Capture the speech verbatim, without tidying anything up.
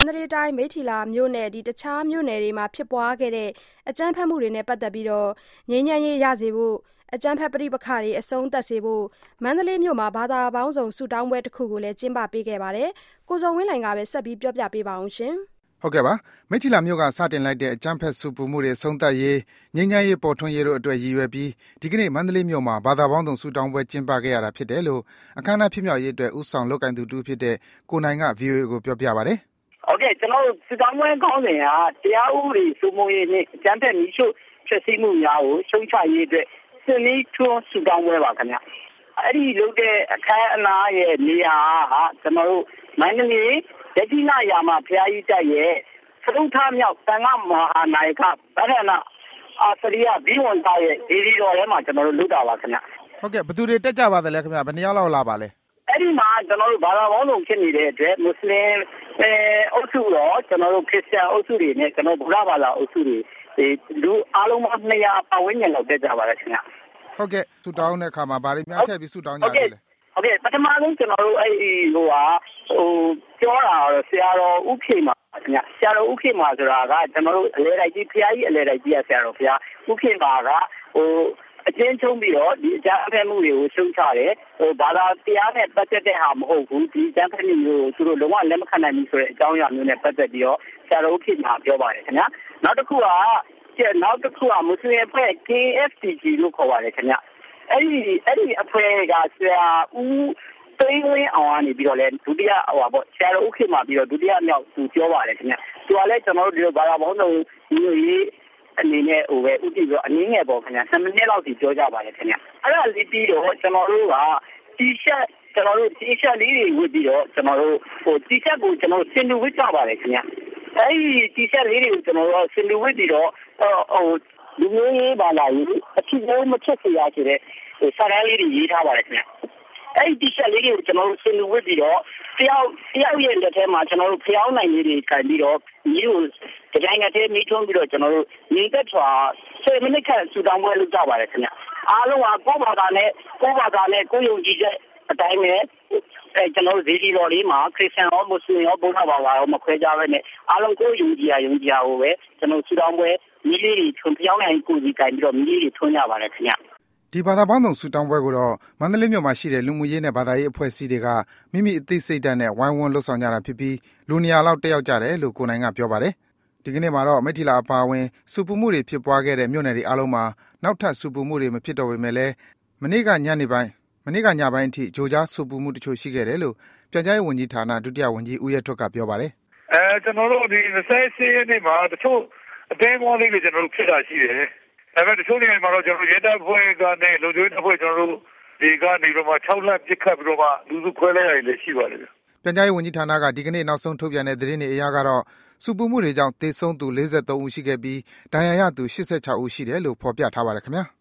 န္တလေးတိုင်းမိထ္ထီလာမြို့နယ်တခြားမြို့နယ်တွေမှာဖြစ်ပွားခဲ့တဲ့အကြမ်းဖက်မှုတွေနဲ့ပတ်သက်ပြီးငြိမ်းချမ်းရေးရစေဖို့အကြမ်းဖက်ပဋိပက္ခတွေအဆုံးသတ်စေဖို့မန္တလေးမြို့မှာဘာသာပေါင်းစုံဆုတောင်းပွဲတစ်ခုကိုလည်းကျင်းပပေးခဲ့ပါတယ်။ကိုဇော်ဝင်းလှိုင်ကပဲဆက်ပြီးပြောပြပေးပါအောင်ရှင်။ဟုတ်ကဲ့ပါမိထ္ထီလာမြို့ကစတင်လိုက်တဲ့အကြမ်းဖက်ဆူပူမှုတွေဆုံးသတ်ရေးငြိမ်းချမ်းရေးပေါ်ထွန်းရေးတို့အတွက်ရည်ရွယ်ပြီးဒီကနေ့မန္တလေးမြို့မှာဘာသာပေါင်းစုံဆုတောင်းပွဲကျင်းပခဲ့ရတာဖြစ်တယ်လို့အခမ်းအနားဖြစ်မြောက်ရေးအတွက်ဦးဆောင်လုပ်ကိုင်သူတူဖြစ်တဲ့ကိုနိုင်က ဗီအိုအေ ကိုပြောပြပါတယ်။ဟုတ်ကဲ့ကျွန်တော်တို့ဆုတောင်းပွဲကောင်းစဉ်ကတရားဥပဒေစိုးမိုးရေးနဲ့အကြမ်းဖက်မိရှုဖြစ်စီမှုများကိုရှုံချရေးအတွက်စနေထွန်းဆုတောင်းပွဲပါခင်ဗျ။အဲ့ဒီလုပ်တဲ့အခမ်းအနားရဲ့နေရာဟာကျွန်တော်တို့မန္တလေးဒတိနာယာမဖျားကြီးတက်ရဲ့သရုပ်ထားမြောက်တန်ခါမဟာနာယကဗဒနာအာစရိယဘီဝန်သားရဲ့ဒီဒီတော်ထဲမှာကျွန်တော်တို့လုပ်တာပါခင်ဗျ။ဟုတ်ကဲ့ဘယ်သူတွေတက်ကြပါသလဲခင်ဗျ။ဘယ်နှစ်ယောက်လောက်လာပါလဲ။အဲ့ဒီမှာကျွန်တော်တို့ဘာသာပေါင်းစုံဖြစ်နေတဲ့အတွက်မွတ်စလင်အဲအုပ်စုရောကျွန်တော်တို့ခရစ်ယာန်အုပ်စုတွေနဲ့ကျွန်တော်ဗုဒ္ဓဘာသာအုပ်စုတွေဒီလူအားလုံးပေါင်းနှစ်ရာပတ်ဝန်းကျင်လောက်တက်ကြပါလားခင်ဗျ။ဟုတ်ကဲ့ဆုတောင်းတဲ့အခါမှာဗားတွေများထည့်ပြီးဆုတောင်းကြတယ်လေ။ဟုတ်ကဲ့ပထမဆုံးကျွန်တော်တို့အဲ့ဒီဟိုဟာဟိုပြောတာတော့ဆရာတော်ဥခေမှာခင်ဗျဆရာတော်ဥခေမှာဆိုတာကကျွန်တော်တို့အလဲတိုက်ကြီးဖျားကြီးအလဲတိုက်ကြီးဆရာတော်ဖျားဥခေမှာကဟိုအချင်းချုံပြီးတော့ဒီအကြမ်းဖက်မှုတွေကိုရှုံချတယ်ဟိုဘာသာတရားနဲ့ပတ်သက်တဲ့ဟာမဟုတ်ဘူးဒီအကြမ်းဖက်မှုမျိုးကိုသူတို့လုံးဝလက်မခံနိုင်ဘူးဆိုတဲ့အကြောင်းအရာမျိုးနဲ့ပတ်သက်ပြီးတော့ဆရာတော်ဥခေမှာပြောပါတယ်ခင်ဗျနောက်တစ်ခုကနောက်တစ်ခုကမွတ်စလင်အဖွဲ့ K F T G လို့ခေါ်ပါတယ်ခင်ဗျအဲ့ဒီအဲ့ဒီအဖွဲ့ကဆရာဦးသိန်းဝင်းအောင်ကနေပြီးတော့လဲဒုတိယဟိုပါပေါ့ဆရာတော်ဥခေမှာပြီးတော့ဒုတိယမြောက်သူပြောပါတယ်ခင်ဗျသူကလည်းကျွန်တော်တို့ဒီလိုဘာသာပေါင်းစုံမျိုးရေးအနေနဲ့ဟိုပဲဥတည်ပြီးအနည်းငယ်ပေါ့ခင်ဗျ7မိနစ်လောက်စီပြောကြပါတယ်ခင်ဗျအဲ့ဒါလေးပြီးတော့ကျွန်တော်တို့ကတီရှပ်ကျွန်တော်တို့တီရှပ်လေးတွေဝတ်ပြီးတော့ကျွန်တော်တို့ဟိုတီရှပ်ကိုကျွန်တော်စင်တူဝတ်ကြပါတယ်ခင်ဗျအဲ့ဒီတီရှပ်လေးတွေကိုကျွန်တော်တို့စင်တူဝတ်ပြီးတော့ဟိုလူမျိုးရေးဘာသာရေးအဖြစ်မျိုးမဖြစ်စေရဆိုတဲ့ဟိုစာရန်လေးတွေရေးထားပါတယ်ခင်ဗျအဲ့ဒီတီရှပ်လေးတွေကိုကျွန်တော်တို့စင်တူဝတ်ပြီးတော့တယောက်တယောက်ရဲ့လက်ထဲမှာကျွန်တော်တို့ဖျောင်းနိုင်လေးတွေခြံပြီးတော့ဒီကိုဒီတိုင်းကတည်းကမိထုံးပြီးတော့ကျွန်တော်တို့နေသက်စွာဆယ်မိနစ်ခန့်ဆူတောင်းပွဲလုပ်ကြပါတယ်ခင်ဗျအားလုံးကကိုယ့်ဘာသာနဲ့ကိုယ့်ဘာသာနဲ့ကိုယ်ယုံကြည်ချက်အတိုင်းပဲအဲကျွန်တော်တို့ဇေဒီတော်လေးမှာခရစ်ယာန်ရောမွတ်စလင်ရောဗုဒ္ဓဘာသာရောမခွဲခြားဘဲနဲ့အားလုံးကိုယ်ယုံကြည်ရယုံကြည်ရကိုပဲကျွန်တော်ဆူတောင်းပွဲမိလေးတွေထွန်းဖျောင်းနိုင်ကိုယ်စီကင်ပြီးတော့မိလေးတွေထွန်းကြပါတယ်ခင်ဗျဒီဘာသာပေါင်းစုံဆုတောင်းပွဲကိုတော့မန္တလေးမြို့မှာရှိတဲ့လူမှုရေးနဲ့ဘာသာရေးအဖွဲ့အစည်းတွေကမိမိအသိစိတ်ဓာတ်နဲ့ဝိုင်းဝန်းလှုပ်ဆောင်ကြတာဖြစ်ပြီးလူနေရာလောက်တက်ရောက်ကြတယ်လို့ကိုနိုင်ကပြောပါတယ်။ဒီကနေ့မှာတော့မိထ္ထီလာအပါအဝင်စူပူမှုတွေဖြစ်ပွားခဲ့တဲ့မြို့နယ်တွေအားလုံးမှာနောက်ထပ်စူပူမှုတွေမဖြစ်တော့ပေမဲ့လည်းမနေ့ကညနေပိုင်းမနေ့ကညပိုင်းအထိဂျိုကြားစူပူမှုတချို့ရှိခဲ့တယ်လို့ပြန်ကြားရေးဝန်ကြီးဌာနဒုတိယဝန်ကြီးဦးရဲထွဋ်ကပြောပါတယ်။အဲကျွန်တော်တို့ဒီ၂၈ရက်နေ့မှာတချို့အသေးအမွှားလေးတွေကျွန်တော်တို့ဖြစ်တာရှိတယ်။ဒါပေမဲ့တချို့နေရာမှာတော့ကျွန်တော်ရဲတပ်ဖွဲ့ကနေလုံခြုံရေးတပ်ဖွဲ့ကျွန်တော်တို့ဒီကနေပြီးတော့၆လပစ်ခတ်ပြီးတော့မှလူစုခွဲလိုက်ရတယ်ရှိပါတယ်ဗျ။ပြန်ကြားရေးဝန်ကြီးဌာနကဒီကနေ့နောက်ဆုံးထုတ်ပြန်တဲ့သတင်းတွေအရကတော့စူပူမှုတွေကြောင့်သေဆုံးသူ၄၃ဦးရှိခဲ့ပြီးဒဏ်ရာရသူ၈၆ဦးရှိတယ်လို့ဖော်ပြထားပါတယ်ခင်ဗျာ။